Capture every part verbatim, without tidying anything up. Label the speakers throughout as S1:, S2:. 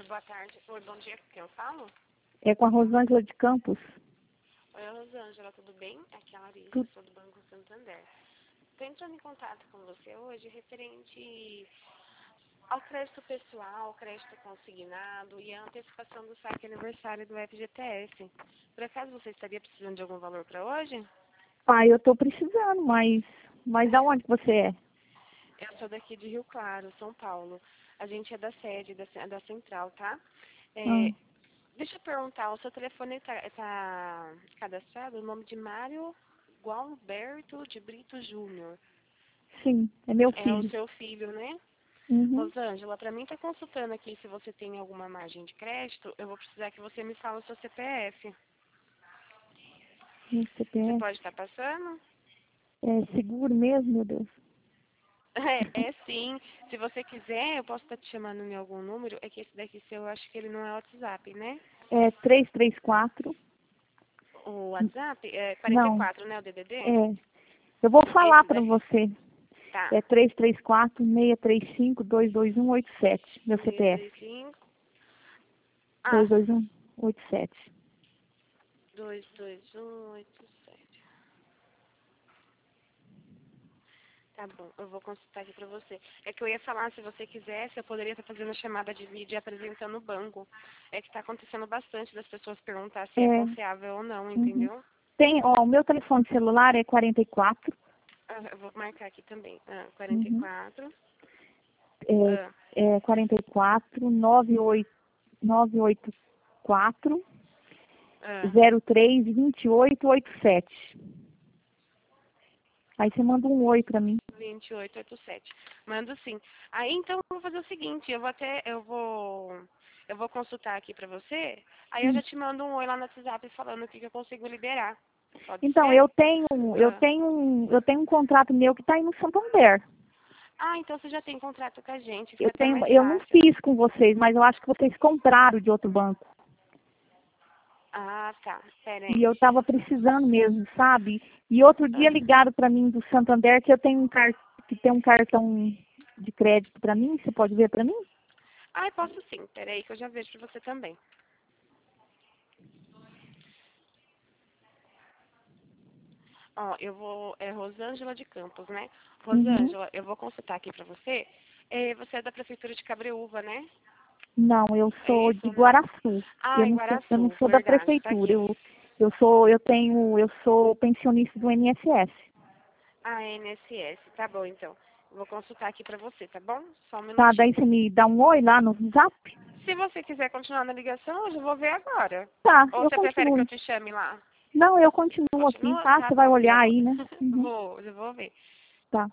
S1: boa tarde. Oi, bom dia. Com quem eu falo?
S2: É com a Rosângela de Campos.
S1: Oi, Rosângela, tudo bem? Aqui é a Larissa,
S2: Tu...
S1: sou do Banco Santander. Estou entrando em contato com você hoje referente ao crédito pessoal, crédito consignado e a antecipação do saque aniversário do F G T S. Por acaso você estaria precisando de algum valor para hoje?
S2: Ah, eu tô precisando, mas... Mas da onde que você é?
S1: Eu sou daqui de Rio Claro, São Paulo. A gente é da sede, da, da central, tá?
S2: Ah,
S1: É, deixa eu perguntar, o seu telefone está tá cadastrado o nome de Mário Gualberto de Brito Júnior.
S2: sim, é meu
S1: É o
S2: filho.
S1: seu filho, né?
S2: Uhum.
S1: Rosângela, para mim tá consultando aqui se você tem alguma margem de crédito, eu vou precisar que você me fale o seu C P F.
S2: Meu
S1: Você
S2: C P F.
S1: pode estar passando?
S2: É seguro mesmo, meu Deus?
S1: É, é sim. Se você quiser, eu posso estar te chamando em algum número. É que esse daqui seu, eu acho que ele não é WhatsApp, né?
S2: É três três quatro...
S1: O WhatsApp é quarenta e
S2: Não,
S1: quatro, né? O D D D?
S2: é... Eu vou falar
S1: Esse
S2: pra
S1: daqui.
S2: você.
S1: Tá.
S2: É três três quatro, seis três cinco, dois dois um oito sete. Meu
S1: seis três
S2: C P F.
S1: cinco. Ah,
S2: dois dois um oito sete.
S1: dois dois um oito sete. Tá bom, eu vou consultar aqui pra você. É que eu ia falar, se você quisesse, eu poderia estar fazendo chamada de vídeo e apresentando o banco. É que tá acontecendo bastante das pessoas perguntar se é
S2: É.
S1: confiável ou não,
S2: Uhum.
S1: entendeu?
S2: Tem, ó, o meu telefone celular é quarenta e quatro.
S1: Ah, eu vou marcar aqui também. Ah, quarenta e
S2: Uhum.
S1: quatro.
S2: É,
S1: Ah,
S2: é quarenta e quatro, nove oito, nove oito quatro,
S1: ah,
S2: zero três, vinte e oito, oito sete. Aí você manda um oi pra mim.
S1: vinte e oito oitenta e sete. Mando sim. Aí então eu vou fazer o seguinte, eu vou até, eu vou, eu vou consultar aqui pra você, aí eu
S2: Hum.
S1: já te mando um oi lá no WhatsApp falando o que que eu consigo liberar. Pode
S2: Então,
S1: ser?
S2: eu tenho, eu
S1: Ah.
S2: tenho, um- eu tenho um contrato meu que está aí no Santander.
S1: Ah, então você já tem contrato com a gente,
S2: Eu
S1: fica até
S2: tenho,
S1: mais
S2: eu não
S1: fácil.
S2: fiz com vocês, mas eu acho que vocês compraram de outro banco.
S1: Ah, tá. Pera
S2: E
S1: aí.
S2: eu estava precisando mesmo, sabe? E outro dia
S1: Ah,
S2: ligaram para mim do Santander que eu tenho um car que tem um cartão de crédito para mim. Você pode ver para mim?
S1: ah, posso sim. Pera aí que eu já vejo pra você também. Ó, eu vou... É Rosângela de Campos, né?
S2: Uhum.
S1: Rosângela, eu vou consultar aqui pra você. É, você é da Prefeitura de Cabreúva, né?
S2: Não, eu
S1: É
S2: sou
S1: isso
S2: de
S1: ou não?
S2: Guaraçu. Eu
S1: Ah, em
S2: não sou, eu não
S1: Guaraçu,
S2: sou da
S1: verdade. Tá
S2: prefeitura.
S1: aqui.
S2: Eu, eu sou, eu tenho, eu sou pensionista do I N S S.
S1: Ah, N S S. Tá bom, então. Vou consultar aqui pra você, tá bom? Só um
S2: Tá, daí
S1: minutinho.
S2: você me dá um oi lá no Zap?
S1: Se você quiser continuar na ligação, eu já vou ver agora.
S2: Tá,
S1: Ou
S2: eu
S1: você prefere que eu
S2: continuo.
S1: te chame lá?
S2: Não, eu continuo aqui,
S1: Continua?
S2: tá?
S1: Tá
S2: Você vai
S1: bom,
S2: olhar
S1: então.
S2: aí, né? Uhum.
S1: Vou, eu vou ver.
S2: Tá.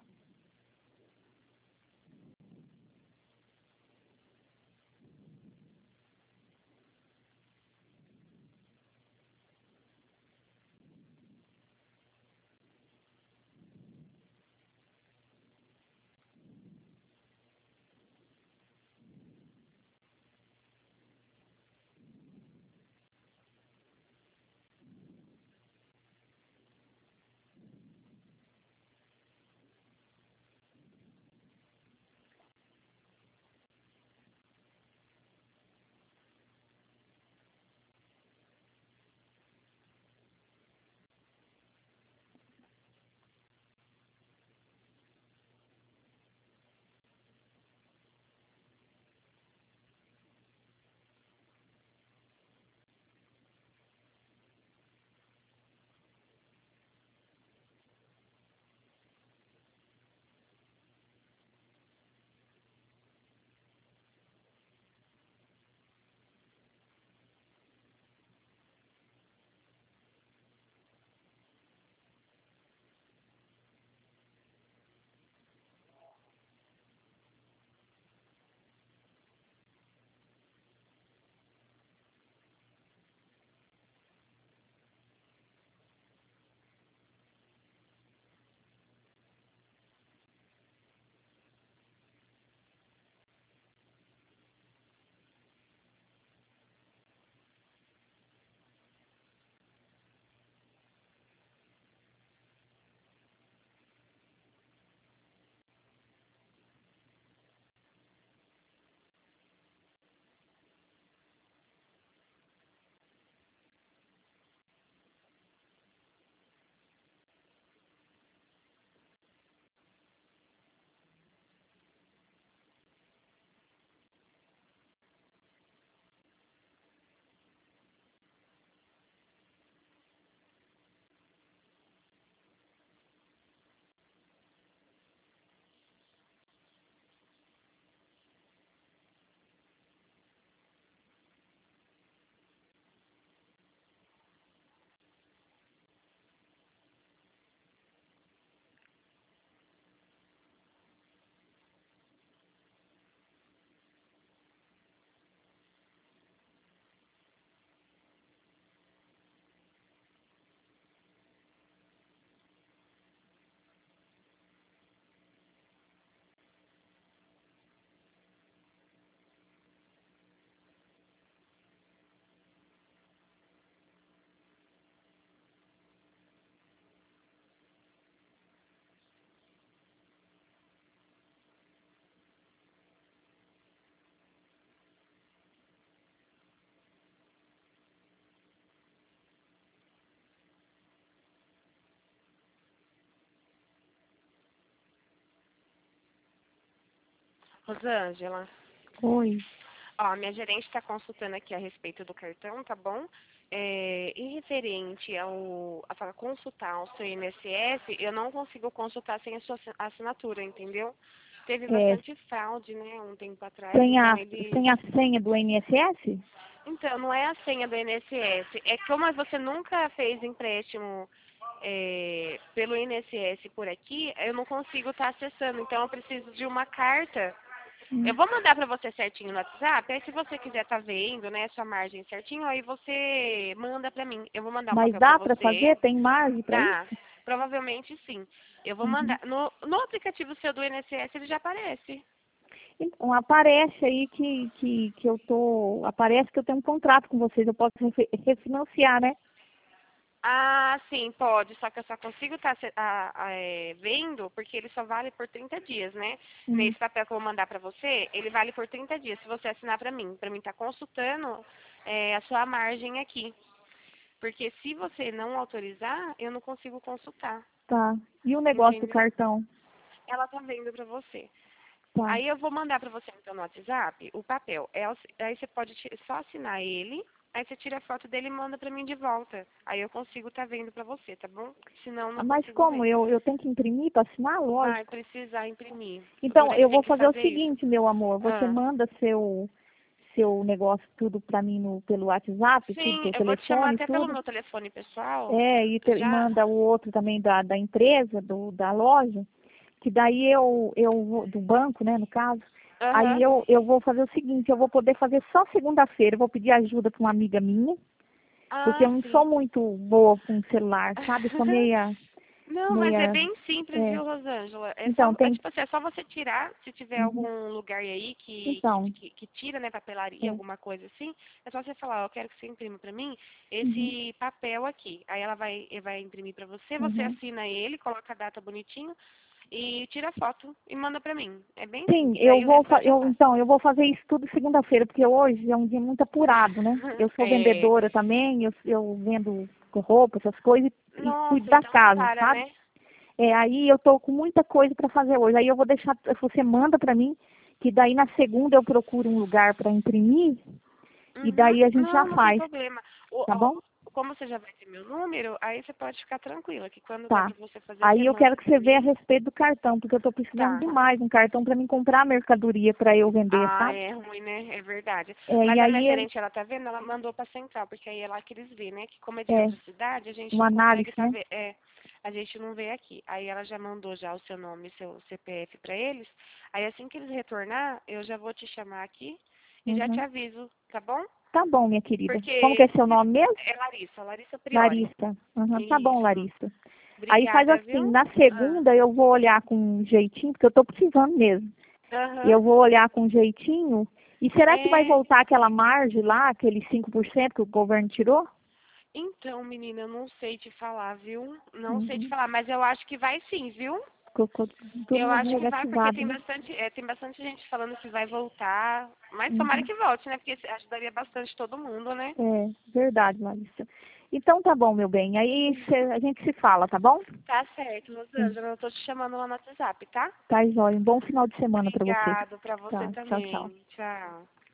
S1: Rosângela,
S2: Oi.
S1: ó, minha gerente está consultando aqui a respeito do cartão, tá bom? É, em referente ao a para consultar o seu I N S S, eu não consigo consultar sem a sua assi- assinatura, entendeu? Teve
S2: É,
S1: bastante fraude, né, um tempo atrás,
S2: sem
S1: então
S2: a,
S1: eles.
S2: sem a senha do I N S S?
S1: Então, não é a senha do I N S S, é como você nunca fez empréstimo é, pelo I N S S por aqui, eu não consigo estar acessando, então eu preciso de uma carta. Eu
S2: Hum.
S1: vou mandar pra você certinho no WhatsApp, aí se você quiser tá vendo, né, sua margem certinho, aí você manda pra mim. Eu vou mandar um
S2: Mas
S1: papel pra
S2: dá para
S1: você.
S2: fazer? Tem margem para
S1: Dá,
S2: isso?
S1: provavelmente sim. Eu vou
S2: Uhum.
S1: mandar. No, no aplicativo seu do I N S S ele já aparece.
S2: Então, aparece aí que, que, que eu tô. Aparece que eu tenho um contrato com vocês, eu posso refi- refinanciar, né?
S1: Ah, sim, pode, só que eu só consigo estar vendo porque ele só vale por trinta dias, né?
S2: Hum.
S1: Nesse papel que eu vou mandar pra você, ele vale por trinta dias, se você assinar pra mim, pra mim estar consultando é, a sua margem aqui. Porque se você não autorizar, eu não consigo consultar,
S2: Tá. E o negócio do
S1: entendeu?
S2: cartão?
S1: Ela tá vendo pra você.
S2: Tá.
S1: Aí eu vou mandar pra você então no WhatsApp o papel. É o- Aí você pode ti- só assinar ele, aí você tira a foto dele e manda pra mim de volta. Aí eu consigo tá vendo pra você, tá bom? Senão eu
S2: Ah,
S1: não
S2: mas
S1: consigo
S2: como?
S1: ver.
S2: Eu, eu tenho que imprimir para assinar?
S1: Vai
S2: Lógico.
S1: precisar imprimir.
S2: Então,
S1: Durante
S2: eu
S1: tem
S2: vou
S1: que
S2: fazer o
S1: fazer isso.
S2: seguinte, meu amor. Você
S1: Ah.
S2: manda seu, seu negócio tudo para mim no, pelo WhatsApp, tudo
S1: Sim,
S2: pelo
S1: eu vou te chamar
S2: telefone,
S1: até pelo
S2: tudo.
S1: meu telefone pessoal.
S2: É, e, te- e
S1: Já?
S2: manda o outro também da, da empresa, do, da loja, que daí eu, eu vou, do banco, né, no caso. Aí
S1: Aham.
S2: eu, eu vou fazer o seguinte, eu vou poder fazer só segunda-feira, eu vou pedir ajuda para uma amiga minha, porque
S1: Ah,
S2: eu não sou
S1: sim.
S2: muito boa com celular, sabe? Eu sou meia,
S1: Não, mas é
S2: meia,
S1: bem simples,
S2: é.
S1: viu, Rosângela? É só,
S2: Então,
S1: é,
S2: tem,
S1: tipo assim, é só você tirar, se tiver
S2: uhum,
S1: algum lugar aí que, que,
S2: então,
S1: que, que tira, né, papelaria,
S2: é,
S1: alguma coisa assim, é só você falar, ó, eu quero que você imprima pra mim
S2: uhum,
S1: esse papel aqui. Aí ela vai, vai imprimir pra você, você
S2: uhum.
S1: assina ele, coloca a data bonitinho e tira a foto e manda pra mim. É bem
S2: Sim,
S1: simples,
S2: eu
S1: aí o
S2: vou,
S1: resto
S2: fa-
S1: eu já
S2: eu,
S1: faço.
S2: então, eu vou fazer isso tudo segunda-feira, porque hoje é um dia muito apurado, né? Eu sou
S1: É,
S2: vendedora também, eu, eu vendo roupa, essas coisas, e, e cuido
S1: nossa,
S2: da
S1: então não
S2: casa,
S1: para,
S2: sabe?
S1: né?
S2: É, aí eu tô com muita coisa para fazer hoje. Aí eu vou deixar, você manda para mim, que daí na segunda eu procuro um lugar para imprimir, e
S1: Uhum.
S2: daí a gente já
S1: Não, não tem
S2: faz,
S1: problema. O,
S2: tá
S1: ó,
S2: bom?
S1: como você já vai ter meu número, aí você pode ficar tranquila, que quando der
S2: Tá.
S1: pra você fazer, você
S2: Aí eu
S1: manda
S2: quero que
S1: pra
S2: você veja a
S1: mim.
S2: respeito do cartão, porque eu tô precisando
S1: Tá.
S2: demais de um cartão para mim comprar mercadoria para eu vender,
S1: Ah,
S2: sabe?
S1: é ruim, né? É verdade.
S2: É,
S1: Mas
S2: e
S1: a minha
S2: aí,
S1: gerente, ela tá vendo, ela mandou pra central, porque aí é lá que eles vê, né? Que como é de
S2: é,
S1: outra cidade, a gente
S2: uma
S1: não
S2: análise,
S1: consegue tá
S2: né?
S1: ver. É, a gente não vê aqui. Aí ela já mandou já o seu nome e seu C P F pra eles. Aí assim que eles retornar, eu já vou te chamar aqui e já te
S2: Uhum.
S1: aviso, tá bom?
S2: Tá bom, minha querida. Como que é
S1: Porque
S2: seu
S1: se-
S2: nome mesmo?
S1: é Larissa, Larissa Priori.
S2: Larissa. Uhum. Tá bom,
S1: Isso.
S2: Larissa. Aí faz
S1: Obrigada,
S2: assim,
S1: viu?
S2: na
S1: Ah.
S2: segunda eu vou olhar com um jeitinho, porque eu tô precisando mesmo.
S1: Aham.
S2: Eu vou olhar com um jeitinho. E será que vai
S1: É.
S2: voltar aquela margem lá, aqueles cinco por cento que o governo tirou?
S1: Então, menina, eu não sei te falar, viu? Não sei te
S2: Uhum.
S1: falar, mas eu acho que vai sim, viu?
S2: Ficou tudo
S1: Eu acho que vai, porque
S2: negativado,
S1: tem
S2: né?
S1: bastante, é, tem bastante gente falando que vai voltar. Mas tomara
S2: Uhum.
S1: que volte, né? Porque isso ajudaria bastante todo mundo, né?
S2: É, verdade, Larissa. Então tá bom, meu bem. Aí cê- a gente se fala, tá bom?
S1: Tá certo, Rosângela. Eu tô te chamando lá no WhatsApp, tá?
S2: Tá, jóia. Um bom final de semana pra você.
S1: Obrigado pra você
S2: Tá, tchau, tchau.
S1: também. Tchau.